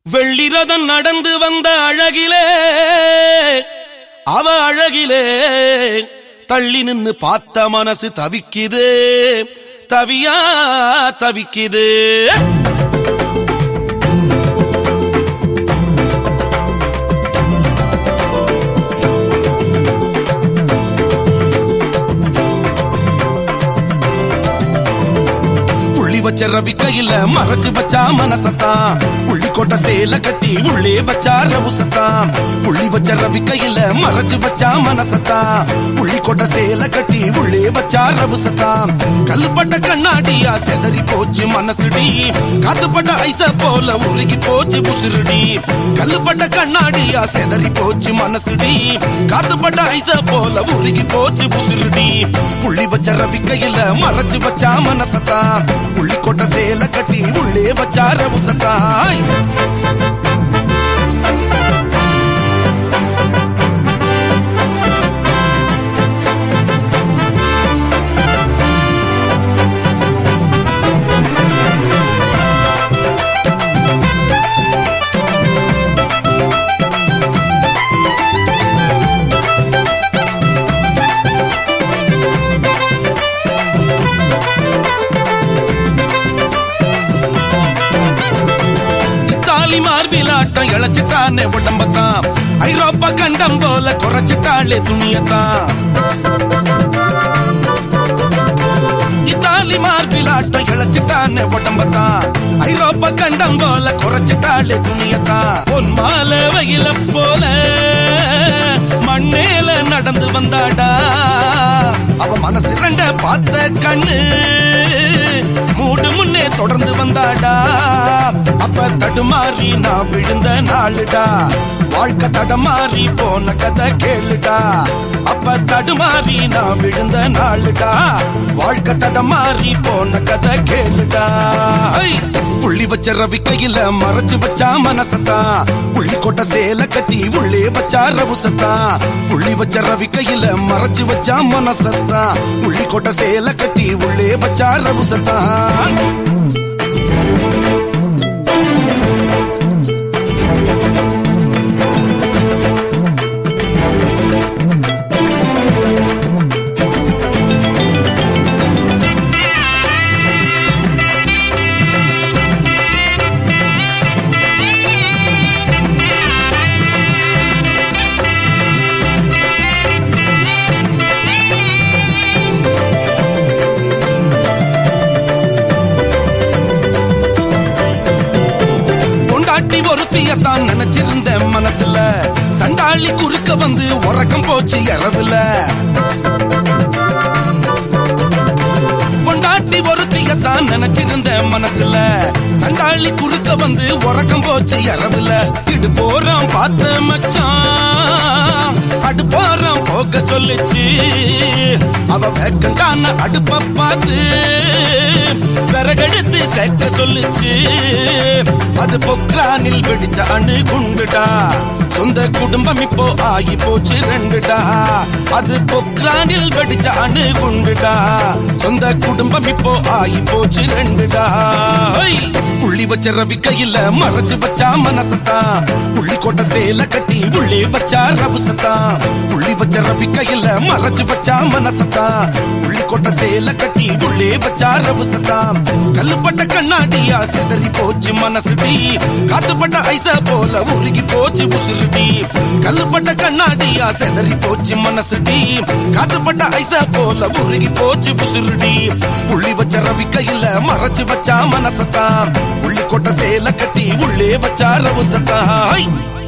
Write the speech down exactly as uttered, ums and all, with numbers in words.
வெள்ளிரதம் நடந்து வந்த அழகிலே அவ அழகிலே தள்ளி நின்னு பார்த்த மனசு தவிக்குது தவியா தவிக்குது. வச்ச ரவி கையில மறைச்சு வச்சா மனசத்தான் புள்ளி கோட்ட சேல கட்டி உள்ளே வச்சா ரவுசத்தான். புள்ளி வச்ச ரவி கையில மறைச்சு வச்சா மனசத்தான் புள்ளி கோட்ட சேல கட்டி உள்ளே வச்சா ரவுசத்தான். கல்லுப்பட்ட கண்ணாடியா செதறி போச்சு மனசுடி காத்துப்பட்ட ஐச போல உருகி போச்சு புசுருடி. கல்லுப்பட்ட கண்ணாடியா செதறி போச்சு மனசுடி காத்துப்பட்ட ஐச போல உருகி போச்சு புசுருடி. புள்ளி வச்ச ரவி கையில மறைச்சு வச்சா மனசத்தான் புள்ளி கோட்ட சேல கட்டி உள்ளே வச்சா ரவுசத்தாய். மார்பிலாட்டம் இழைச்சிட்டானே உடம்பத்தான் ஐரோப்பா கண்டம் போல குறைச்சிட்டாளே துணியத்தான். இத்தாலி மார்பிலாட்டம் இழைச்சிட்டானே உடம்பத்தான் ஐரோப்பா கண்டம் போல குறைச்சிட்டாளே துணியத்தான். பொன் மாலை வயில போல மண்ணேல நடந்து வந்தாடா அவ மனசு ரெண்ட பார்த்த கண்ணு மூடு முன்னே தொடர்ந்து வந்தாடா. அப்ப தடுமாறி நான் விழுந்த நாளுடா வாழ்க்கை தடமாறி போன கதை கேளுடா. அப்ப தடுமாறி நான் விழுந்த நாளுடா வாழ்க்கை தடமாறி போன கதை கேளுடா. புள்ளி வச்ச ரவி கையில மறைச்சு வச்சா மனசத்தான் புள்ளி கோட்ட சேல கட்டி உள்ளே வச்சா ரவுசத்தான். புள்ளி வச்ச ரவி கையில மறைச்சு வச்சா மனசத்தான் புள்ளி கோட்ட சேல கட்டி உள்ளே வச்சா ரவுசத்தான். ஒருத்தியத்தான் நினைச்சிருந்த மனசுல சண்டாளி குறுக்க வந்து உறக்கம் போச்சு இரவுல. பொண்டாட்டி ஒருத்தியத்தான் நினைச்சிருந்த மனசுல சண்டாளி குறுக்க வந்து உறக்கம் போச்சு இரவுல. இடு போறான் பார்த்த மச்சான் அடு போறான் போக சொல்லிச்சு அவ வேக்கண்டான அடுப்ப பார்த்து விறகெடுத்து சேர்க்க சொல்லிச்சு. அது பொக்ரானில் வெடிச்ச அணு குண்டுடா சொந்த குடும்பம் இப்போ ஆகி போச்சு ரெண்டுடா. அது பொக்ரானில் வெடிச்ச அணு குண்டுடா சொந்த குடும்பம் இப்போ ஆகி போச்சு ரெண்டுடா. புள்ளி வச்ச ரவி கையில மறைச்சு வச்சா மனசத்தான் புள்ளி கோட்ட சேல கட்டி உள்ளே வச்சா ரவுசத்தான். புள்ளி வச்ச ரவி கையில மறைச்சு வச்சா மனசத்தான் புள்ளி கோட்ட சேல கட்டி உள்ளே வச்சா ரவுசத்தான். கல்லுப்பட்ட கண்ணாடியா செதறி போச்சு மனசுடி காத்துப்பட்ட ஐச போல உருகி போச்சு உசுருடி. கல்லுப்பட்ட கண்ணாடியா செதறி போச்சு மனசுடி காத்துப்பட்ட ஐச போல உருகி போச்சு உசுருடி. புள்ளி வச்ச ரவி கையில மறைச்சு வச்சா மனசத்தான் புள்ளி கோட்ட சேல கட்டி உள்ளே வச்சா ரவுசத்தான்.